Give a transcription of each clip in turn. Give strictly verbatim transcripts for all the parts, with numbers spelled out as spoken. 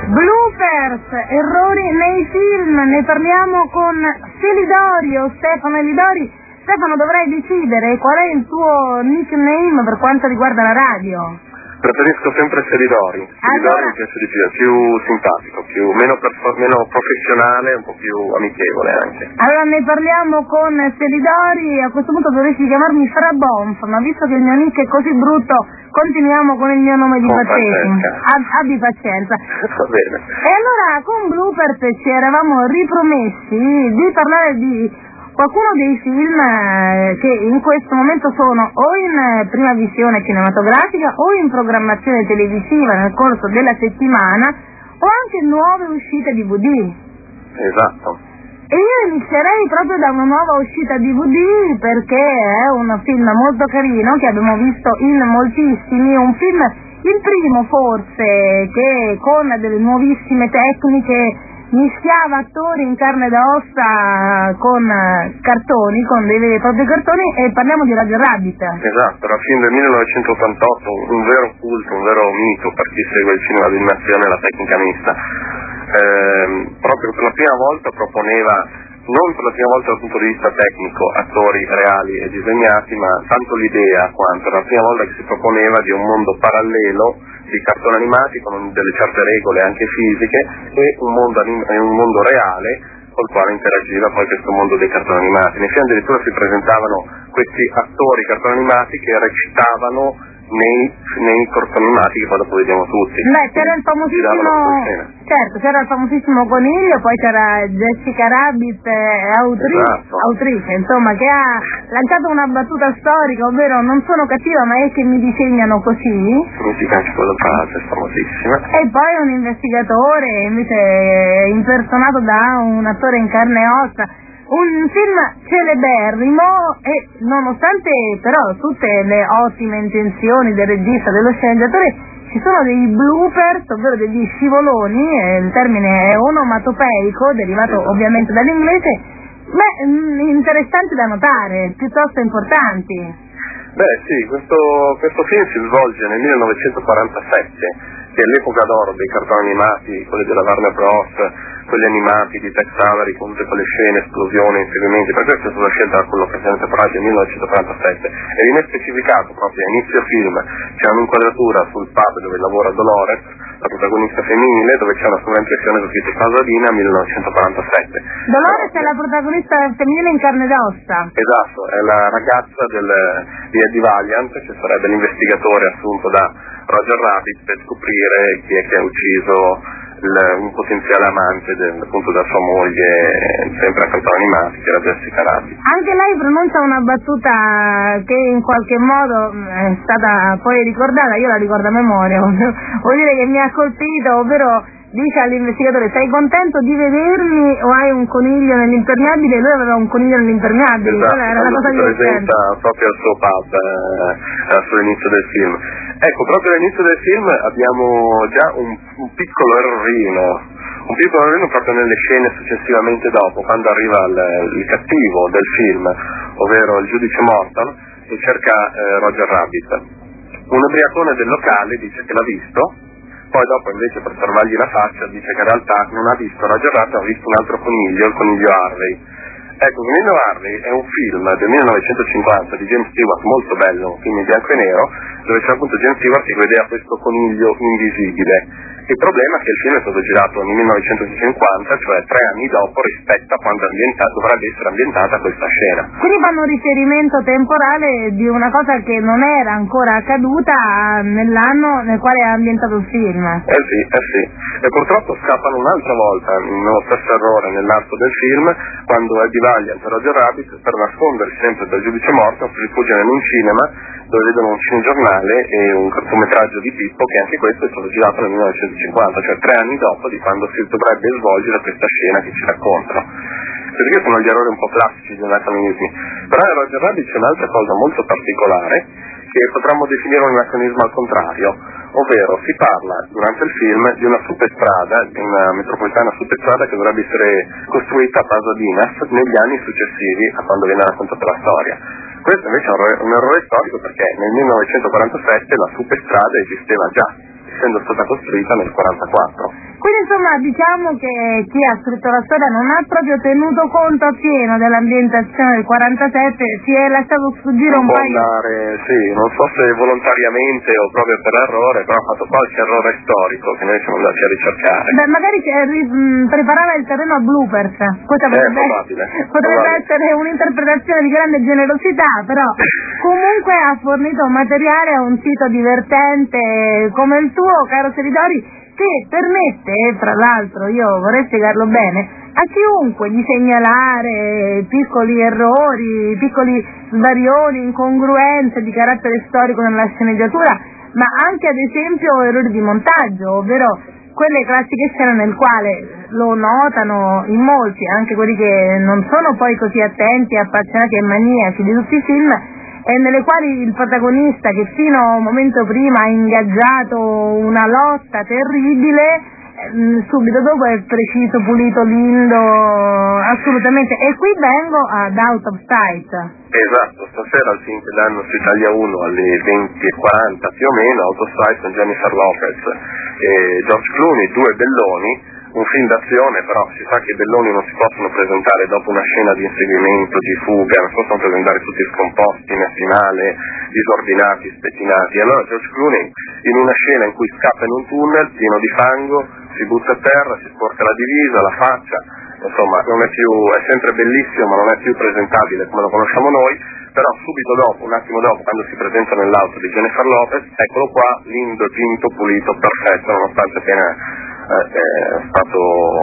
Bloopers, errori nei film, ne parliamo con Selidorio, Stefano Elidori. Stefano, dovrai decidere qual è il tuo nickname per quanto riguarda la radio. Preferisco sempre Selidori, Selidori allora... mi piace di più, è più simpatico, più, meno, perso- meno professionale, un po' più amichevole anche. Allora ne parliamo con Selidori, a questo punto dovresti chiamarmi Frabonf, ma visto che il mio nick è così brutto, continuiamo con il mio nome di battesimo. Ab- abbi pazienza. Va bene. E allora con Bloopers ci eravamo ripromessi di parlare di qualcuno dei film che in questo momento sono o in prima visione cinematografica o in programmazione televisiva nel corso della settimana o anche nuove uscite D V D. Esatto. E io inizierei proprio da una nuova uscita D V D perché è un film molto carino che abbiamo visto in moltissimi, un film, il primo forse, che con delle nuovissime tecniche mischiava attori in carne ed ossa con cartoni, con dei veri e propri cartoni, e parliamo di Roger Rabbit. Esatto, era un film del millenovecentottantotto, un vero culto, un vero mito per chi segue il cinema d'animazione e la tecnica mista. Eh, proprio per la prima volta proponeva, non per la prima volta dal punto di vista tecnico, attori reali e disegnati, ma tanto l'idea quanto era la prima volta che si proponeva di un mondo parallelo di cartoni animati con delle certe regole anche fisiche e un mondo, anim- un mondo reale col quale interagiva poi questo mondo dei cartoni animati. Nei film addirittura si presentavano questi attori cartoni animati che recitavano nei, nei cartoni animati che poi dopo vediamo tutti. Beh, c'era il famosissimo, certo, c'era il famosissimo coniglio, poi c'era Jessica Rabbit, eh, autrice, esatto. autrice, insomma, che ha lanciato una battuta storica, ovvero non sono cattiva ma è che mi disegnano così. Significa anche quella frase, famosissima. E poi un investigatore invece impersonato da un attore in carne e ossa. Un film celeberrimo e nonostante però tutte le ottime intenzioni del regista, dello sceneggiatore, ci sono dei bloopers, ovvero degli scivoloni, eh, il termine è onomatopeico, derivato ovviamente dall'inglese, beh, interessanti da notare, piuttosto importanti. Beh sì, questo, questo film si svolge nel millenovecentoquarantasette, che è l'epoca d'oro dei cartoni animati, quelli della Warner Bros., quelli animati di Tex Avery con tutte quelle scene, esplosioni, inseguimenti. Per questo è stata scelta da quello che si è parlato nel millenovecentoquarantasette e viene specificato proprio a inizio film. C'è un'inquadratura sul pub dove lavora Dolores, la protagonista femminile, dove c'è una sovraimpressione su scritto Pasadena millenovecentoquarantasette. Dolores è la protagonista femminile in carne ed ossa. Esatto, è la ragazza del, di Eddie Valiant, che sarebbe l'investigatore assunto da Roger Rabbit per scoprire chi è che ha ucciso il, un potenziale amante del, appunto della sua moglie, sempre a cartoni animati, che era Jessica Rabbit. Anche lei pronuncia una battuta che in qualche modo è stata poi ricordata, io la ricordo a memoria, vuol dire che mi ha colpito, ovvero dice all'investigatore: sei contento di vedermi o hai un coniglio nell'impermeabile? E lui aveva un coniglio nell'impermeabile. Esatto, era una cosa si presenta proprio al suo pub eh, all'inizio del film. Ecco, proprio all'inizio del film abbiamo già un, un piccolo errorino, un piccolo errorino proprio nelle scene successivamente dopo, quando arriva il, il cattivo del film, ovvero il giudice Morton, e cerca eh, Roger Rabbit. Un ubriacone del locale dice che l'ha visto, poi dopo invece per salvargli la faccia dice che in realtà non ha visto Roger Rabbit, ha visto un altro coniglio, il coniglio Harvey. Ecco, il coniglio Harvey è un film del millenovecentocinquanta di James Stewart, molto bello, un film in bianco e nero, dove c'è appunto James Stewart che vedeva questo coniglio invisibile. Il problema è che il film è stato girato nel millenovecentocinquanta, cioè tre anni dopo rispetto a quando ambientato, dovrebbe essere ambientata questa scena. Quindi fanno riferimento temporale di una cosa che non era ancora accaduta nell'anno nel quale è ambientato il film. Eh sì, eh sì. E purtroppo scappano un'altra volta nello stesso errore nell'arco del film, quando Eddie Valiant e Roger Rabbit, per nascondersi sempre dal giudice Morton, si rifugiano in un cinema dove vedono un cinegiornale e un cortometraggio di Pippo, che anche questo è stato girato nel millenovecentocinquanta, cioè tre anni dopo di quando si dovrebbe svolgere questa scena che ci raccontano. Perché sono gli errori un po' classici dei anacronismi. Però in Roger Rabbit c'è un'altra cosa molto particolare che potremmo definire un anacronismo al contrario, ovvero si parla durante il film di una superstrada, di una metropolitana superstrada che dovrebbe essere costruita a Pasadena negli anni successivi a quando viene raccontata la storia. Questo invece è un errore, un errore storico, perché nel millenovecentoquarantasette la superstrada esisteva già, essendo stata costruita nel millenovecentoquarantaquattro. Quindi insomma diciamo che chi ha scritto la storia non ha proprio tenuto conto appieno dell'ambientazione del quarantasette, si è lasciato sfuggire un paio. Andare, sì, non so se volontariamente o proprio per errore, però ha fatto qualche errore storico che noi siamo andati a ricercare. Beh, magari mh, preparava il terreno a bloopers, questa eh, potrebbe, probabile, potrebbe probabile. essere un'interpretazione di grande generosità, però comunque ha fornito materiale a un sito divertente come il tuo, caro Selidori, che permette, tra l'altro, io vorrei spiegarlo bene, a chiunque di segnalare piccoli errori, piccoli svarioni, incongruenze di carattere storico nella sceneggiatura, ma anche ad esempio errori di montaggio, ovvero quelle classiche scene nel quale lo notano in molti, anche quelli che non sono poi così attenti, appassionati e maniaci di tutti i film, e nelle quali il protagonista, che fino a un momento prima ha ingaggiato una lotta terribile, subito dopo è preciso, pulito, lindo, assolutamente. E qui vengo ad Out of Sight. Esatto, stasera al film che danno su Italia uno alle venti e quaranta più o meno, Out of Sight con Jennifer Lopez e George Clooney, due belloni. Un film d'azione, però si sa che i belloni non si possono presentare dopo una scena di inseguimento, di fuga, non si possono presentare tutti scomposti nel finale, disordinati, spettinati. Allora George Clooney, in una scena in cui scappa in un tunnel pieno di fango, si butta a terra, si sporca la divisa, la faccia, insomma non è più, è sempre bellissimo ma non è più presentabile come lo conosciamo noi, però subito dopo, un attimo dopo, quando si presenta nell'auto di Jennifer Lopez, eccolo qua, lindo, tinto, pulito, perfetto, nonostante appena Eh, è stato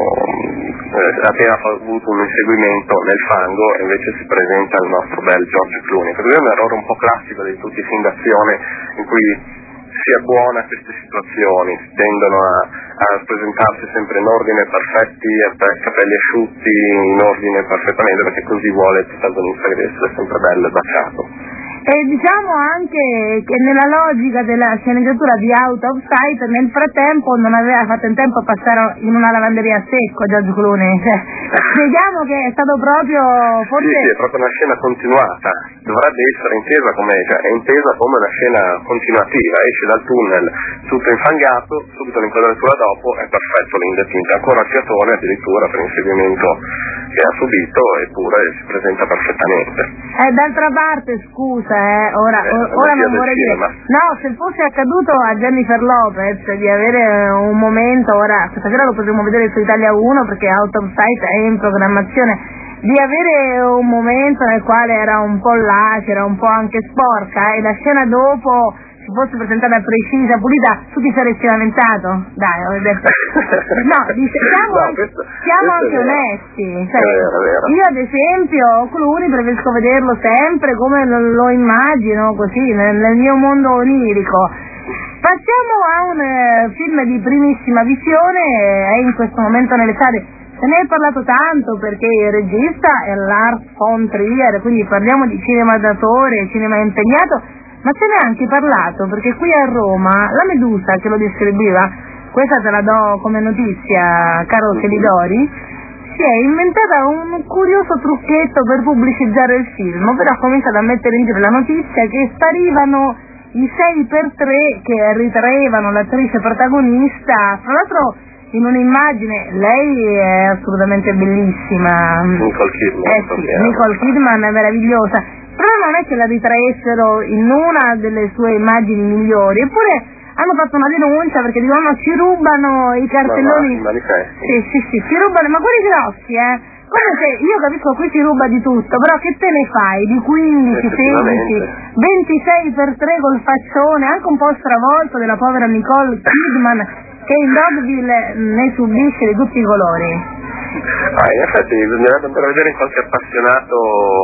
eh, appena avuto un inseguimento nel fango, e invece si presenta il nostro bel George Clooney. Questo è un errore un po' classico di tutti i film d'azione in cui si abbona a queste situazioni, tendono a, a presentarsi sempre in ordine, perfetti, capelli asciutti, in ordine perfettamente, perché così vuole il protagonista che deve essere sempre bello e baciato. E diciamo anche che nella logica della sceneggiatura di Out of Sight, nel frattempo non aveva fatto in tempo a passare in una lavanderia a secco George Clooney. Cioè, spieghiamo che è stato proprio forse... Sì, sì, è proprio una scena continuata, dovrebbe essere intesa come, cioè, è intesa come una scena continuativa, esce dal tunnel tutto infangato, subito l'inquadratura dopo è perfetto, l'indettinta, ancora a fiatone addirittura per l'inseguimento che ha subito, eppure si presenta perfettamente. Eh, d'altra parte, scusa, Eh, ora, eh, ora non vorrei dire, no, se fosse accaduto a Jennifer Lopez di avere un momento, ora questa sera lo potremo vedere su Italia uno perché Out of Sight è in programmazione, di avere un momento nel quale era un po' lacera, un po' anche sporca, e la scena dopo si fosse presentata precisa, pulita, tu ti saresti lamentato? Dai, ho detto. No, dice, siamo, no, questo, siamo questo anche onesti. Cioè, è vero, è vero. io ad esempio Clooney preferisco vederlo sempre come lo, lo immagino, così, nel, nel mio mondo onirico. Passiamo a un eh, film di primissima visione, è in questo momento nelle sale. Se ne è parlato tanto perché il regista è Lars von Trier, quindi parliamo di cinema d'autore, cinema impegnato. Ma se ne è anche parlato perché qui a Roma la Medusa che lo distribuiva, questa te la do come notizia, caro Selidori, si è inventata un curioso trucchetto per pubblicizzare il film, però ha cominciato a mettere in giro la notizia che sparivano i sei per tre che ritraevano l'attrice protagonista, tra l'altro in un'immagine, lei è assolutamente bellissima. Nicole Kidman. Eh sì, Nicole Kidman è meravigliosa. Però non è che la ritraessero in una delle sue immagini migliori, eppure hanno fatto una denuncia perché dicono ci rubano i cartelloni. Ma, ma, sì, sì, sì, ci rubano, ma quelli grossi, eh. Come se, io capisco, qui si ruba di tutto, però che te ne fai? Di quindici, sedici, ventisei per tre col faccione, anche un po' stravolto della povera Nicole Kidman, che in Dogville ne subisce di tutti i colori. Ah, in effetti bisognerebbe andare a vedere in qualche appassionato,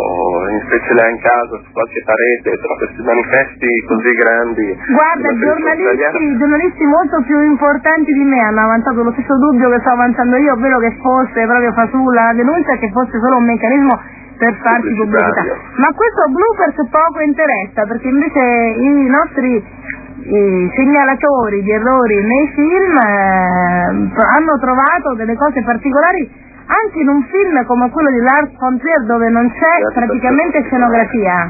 in specie là in casa, su qualche parete, tra questi manifesti così grandi. Guarda, giornalisti, giornalisti molto più importanti di me hanno avanzato lo stesso dubbio che sto avanzando io, ovvero che fosse proprio fasulla la denuncia, che fosse solo un meccanismo per farci pubblicità. Ma questo bloopers poco interessa, perché invece i nostri i segnalatori di errori nei film eh, hanno trovato delle cose particolari anche in un film come quello di Lars von Trier, dove non c'è praticamente scenografia.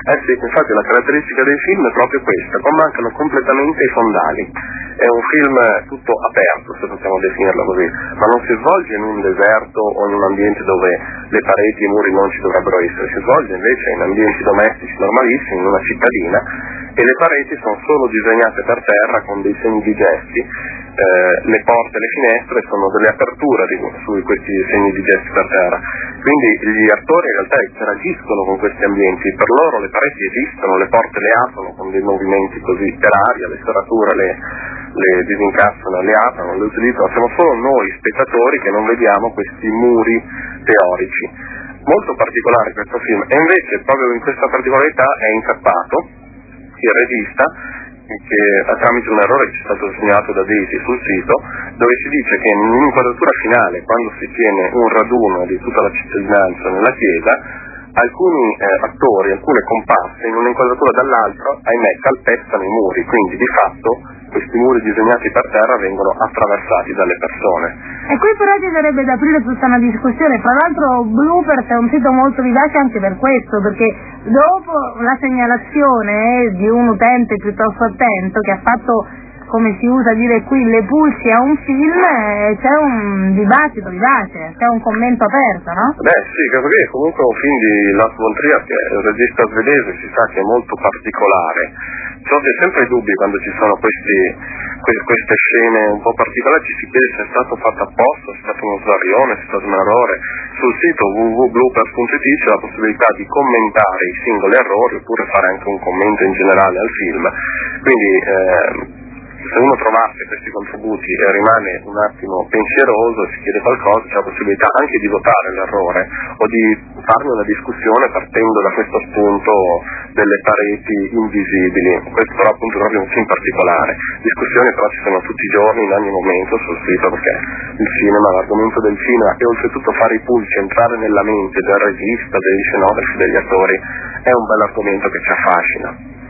Eh sì, infatti la caratteristica dei film è proprio questa, qua mancano completamente i fondali. È un film tutto aperto, se possiamo definirlo così, ma non si svolge in un deserto o in un ambiente dove le pareti e i muri non ci dovrebbero essere, si svolge invece in ambienti domestici normalissimi, in una cittadina, e le pareti sono solo disegnate per terra con dei segni di gesti. Eh, le porte e le finestre sono delle aperture di, su questi segni di gesti per terra, quindi gli attori in realtà interagiscono con questi ambienti, per loro le pareti esistono, le porte le aprono con dei movimenti così per aria, le serrature le, le disincassano, le aprono, le utilizzano, siamo solo noi spettatori che non vediamo questi muri teorici. Molto particolare questo film, e invece proprio in questa particolarità è incappato il regista, che tramite un errore che è stato segnalato da Daisy sul sito, dove si dice che in un'inquadratura finale, quando si tiene un raduno di tutta la cittadinanza nella chiesa, alcuni eh, attori, alcune comparse in un'inquadratura dall'altro, ahimè, calpestano i muri, quindi di fatto questi muri disegnati per terra vengono attraversati dalle persone. E qui però ci sarebbe da aprire tutta una discussione, tra l'altro Bloopers è un sito molto vivace anche per questo, perché dopo la segnalazione di un utente piuttosto attento che ha fatto, come si usa dire qui, le pulci a un film, eh, c'è un dibattito vivace, c'è un commento aperto, no? Beh sì, credo che comunque un film di Lars von Trier, che è un regista svedese, si sa che è molto particolare. Sorge sempre dubbi quando ci sono questi, que- queste scene un po' particolari, ci si chiede se è stato fatto apposta, se è stato uno svarione, se è stato un errore. Sul sito w w w punto bloopers punto i t c'è la possibilità di commentare i singoli errori oppure fare anche un commento in generale al film. Quindi eh, se uno trovasse questi contributi e rimane un attimo pensieroso e si chiede qualcosa, c'è la possibilità anche di votare l'errore o di farne una discussione partendo da questo spunto delle pareti invisibili. Questo però appunto è proprio un film particolare. Discussioni però ci sono tutti i giorni, in ogni momento sul sito, perché il cinema, l'argomento del cinema e oltretutto fare i pulci, entrare nella mente del regista, degli scenografi, degli attori, è un bel argomento che ci affascina.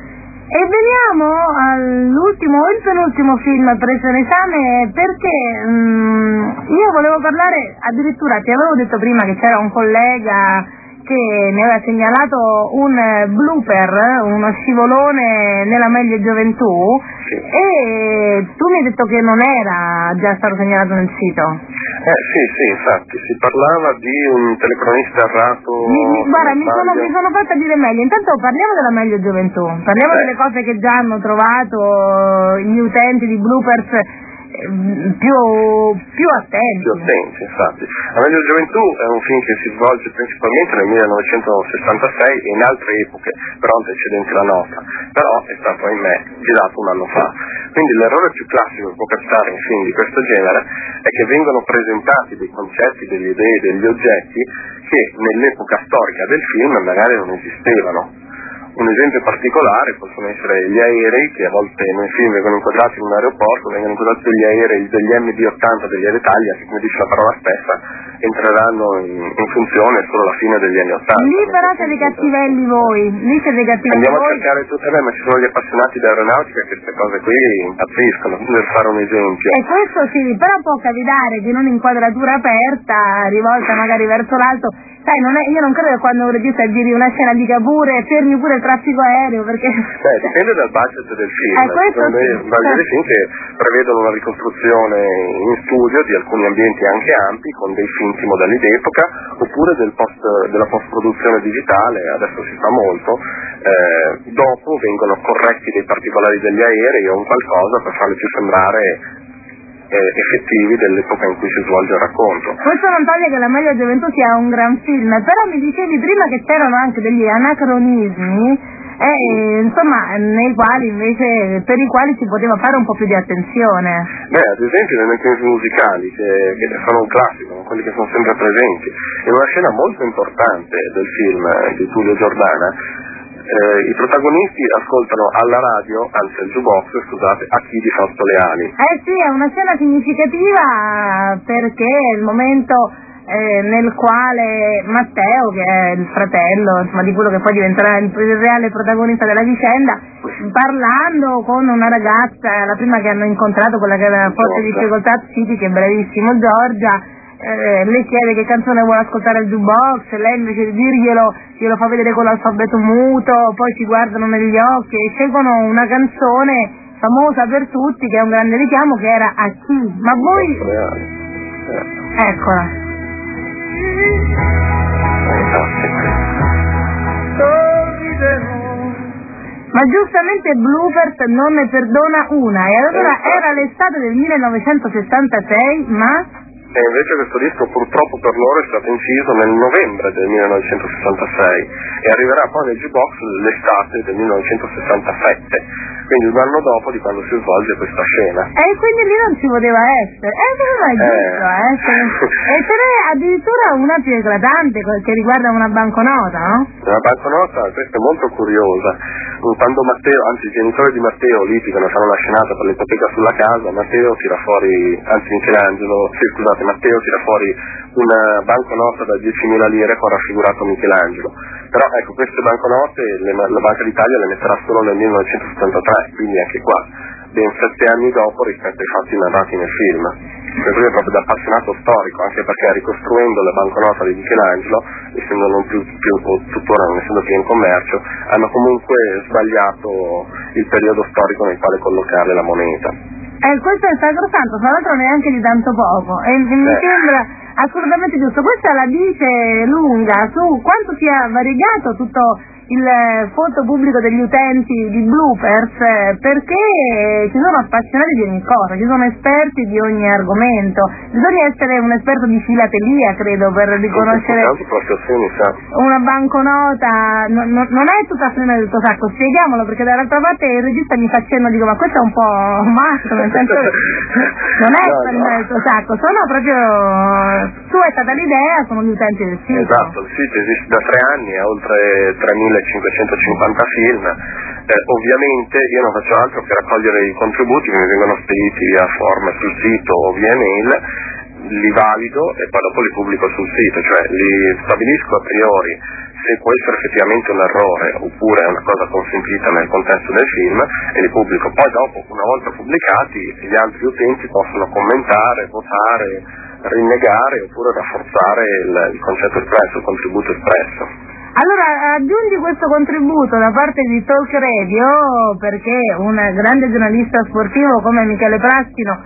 E veniamo all'ultimo o il penultimo film preso in esame, perché um, io volevo parlare, addirittura ti avevo detto prima che c'era un collega che mi aveva segnalato un blooper, uno scivolone nella meglio gioventù, sì. E tu mi hai detto che non era già stato segnalato nel sito. Eh sì, sì, infatti, si parlava di un telecronista errato. Mi, mi, guarda, mi sono, mi sono fatta dire meglio. Intanto parliamo della meglio gioventù, parliamo eh. delle cose che già hanno trovato gli utenti di Bloopers più, più attenti. Più attenti, infatti. La meglio gioventù è un film che si svolge principalmente nel millenovecentosessantasei e in altre epoche, però antecedenti alla nostra, però è stato, ahimè, girato un anno fa. Quindi l'errore più classico che può capitare in film di questo genere è che vengono presentati dei concetti, delle idee, degli oggetti che nell'epoca storica del film magari non esistevano. Un esempio particolare possono essere gli aerei, che a volte nei film vengono inquadrati in un aeroporto, vengono inquadrati degli aerei, degli M D ottanta degli Alitalia, che come dice la parola stessa, entreranno in, in funzione solo alla fine degli anni ottanta. Lì però siete cattivelli voi, lì siete cattivelli Andiamo voi. a cercare tutte, eh, ma ci sono gli appassionati di aeronautica che queste cose qui impazziscono, per fare un esempio. E questo sì, però può capitare di un'inquadratura aperta, rivolta magari verso l'alto. Sai, non è, io non credo che quando un regista giri una scena dica pure, fermi pure il traffico aereo, perché... Beh, dipende dal budget del film. Eh, questo Secondo me, sì. vari film che prevedono una ricostruzione in studio di alcuni ambienti anche ampi, con dei finti modelli d'epoca, oppure del post, della post-produzione digitale, adesso si fa molto, eh, dopo vengono corretti dei particolari degli aerei o un qualcosa per farli più sembrare effettivi dell'epoca in cui si svolge il racconto. Questo non toglie che La meglio gioventù sia un gran film, però mi dicevi prima che c'erano anche degli anacronismi e insomma nei quali invece per i quali si poteva fare un po' più di attenzione. Beh, ad esempio nei meccanismi musicali che, che sono un classico, quelli che sono sempre presenti, in una scena molto importante del film di Tullio Giordana. Eh, i protagonisti ascoltano alla radio, anzi al jukebox, scusate, A chi di Fausto Leali. Eh sì, è una scena significativa perché è il momento eh, nel quale Matteo, che è il fratello, insomma, di quello che poi diventerà il reale protagonista della vicenda, parlando con una ragazza, la prima che hanno incontrato, quella che aveva forti difficoltà psichiche, bravissimo, Giorgia, eh, le chiede che canzone vuole ascoltare al jukebox, lei invece di dirglielo glielo fa vedere con l'alfabeto muto, poi si guardano negli occhi e scelgono una canzone famosa per tutti che è un grande richiamo, che era A chi? Ma voi... Eccola. Ma giustamente Bloopers non ne perdona una, e allora era l'estate del millenovecentosessantasei, ma... E invece questo disco purtroppo per loro è stato inciso nel novembre del millenovecentosessantasei e arriverà poi nel jukebox l'estate del millenovecentosessantasette, quindi un anno dopo di quando si svolge questa scena. E quindi lì non ci poteva essere, e eh, non è giusto, eh. eh. E ce n'è addirittura una più eclatante che riguarda una banconota, no? Una banconota, questa è molto curiosa. Quando Matteo, anzi i genitori di Matteo litigano, fanno la scenata per l'ipoteca sulla casa, Matteo tira fuori, anzi Michelangelo, sì scusate, Matteo tira fuori una banconota da diecimila lire con raffigurato Michelangelo. Però ecco, queste banconote le, la Banca d'Italia le metterà solo nel millenovecentosettantatré, quindi anche qua, ben sette anni dopo rispetto ai fatti narrati nel film. Per cui è proprio da appassionato storico, anche perché ricostruendo la banconota di Michelangelo, essendo non più, più tuttora non essendo più in commercio, hanno comunque sbagliato il periodo storico nel quale collocare la moneta. Eh, questo è sacrosanto, tra l'altro neanche di tanto poco, e mi eh. sembra assolutamente giusto. Questa la dice lunga su quanto sia variegato tutto il folto pubblico degli utenti di Bloopers, perché ci sono appassionati di ogni cosa, ci sono esperti di ogni argomento. Bisogna essere un esperto di filatelia, credo, per riconoscere una banconota. No, no, non è tutta farina del tuo sacco, spieghiamolo, perché dall'altra parte il regista mi fa cenno, dico ma questo è un po' matto, nel senso non è no, farina no. del tuo sacco, sono proprio, tu è stata l'idea, sono gli utenti del sito. Esatto, il sito esiste da tre anni, ha oltre tremilacinquecentocinquanta film, eh, ovviamente io non faccio altro che raccogliere i contributi che mi vengono spediti via form sul sito o via mail, li valido e poi dopo li pubblico sul sito, cioè li stabilisco a priori se può essere effettivamente un errore oppure è una cosa consentita nel contesto del film e li pubblico. Poi dopo, una volta pubblicati, gli altri utenti possono commentare, votare, rinnegare oppure rafforzare il, il concetto espresso, il contributo espresso. Allora, aggiungi questo contributo da parte di Talk Radio, perché un grande giornalista sportivo come Michele Praschino,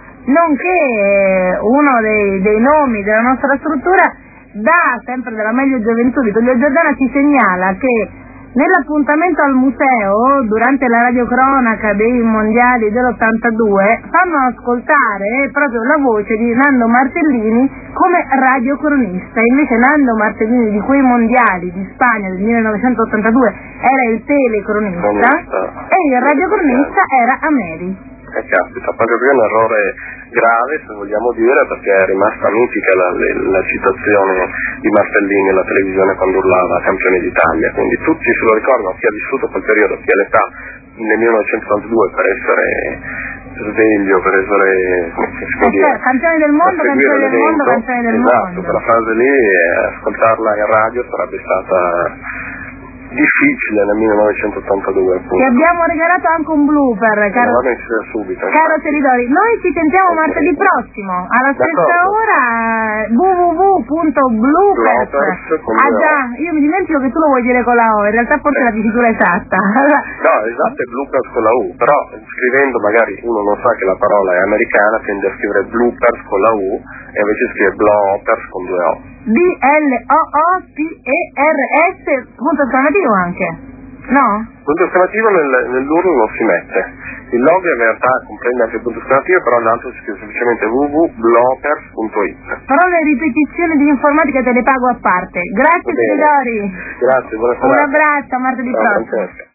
nonché uno dei, dei nomi della nostra struttura, dà sempre della meglio gioventù di Tullio Giordana, ci segnala che nell'appuntamento al museo, durante la radiocronaca dei mondiali dell'ottantadue, fanno ascoltare proprio la voce di Nando Martellini come radiocronista. Invece Nando Martellini di quei mondiali di Spagna del millenovecentottantadue era il telecronista e il radiocronista era Ameri. Eh caspita, proprio qui è un errore grave, se vogliamo dire, perché è rimasta mitica la, la, la citazione di Martellini alla televisione quando urlava campione d'Italia, quindi tutti se lo ricordano, chi ha vissuto quel periodo, chi ha l'età nel millenovecentottantadue per essere sveglio, per essere eh dire, campione del mondo, campione del mondo, campione del esatto, mondo. Quella frase lì, ascoltarla in radio sarebbe stata difficile nel millenovecentottantadue. Ti abbiamo regalato anche un blooper, caro, subito, caro Teridori. Noi ci sentiamo okay. martedì prossimo alla stessa ora, w w w punto bloopers. Ah già, io mi dimentico che tu lo vuoi dire con la O, in realtà forse è la dicitura esatta. No, esatto, è bloopers con la U, però scrivendo magari uno non sa che la parola è americana, tende a scrivere bloopers con la U e invece scrive bloopers con due O. B L O O P E R S, punto esclamativo anche, no? Punto esclamativo nel, nell'U R L non si mette, il logo in realtà comprende anche il punto esclamativo, però l'altro si scrive semplicemente w w w punto bloopers punto i t. Però le ripetizioni di informatica te le pago a parte. Grazie Teridori. Grazie, buona serata. Un abbraccio, a martedì prossimo.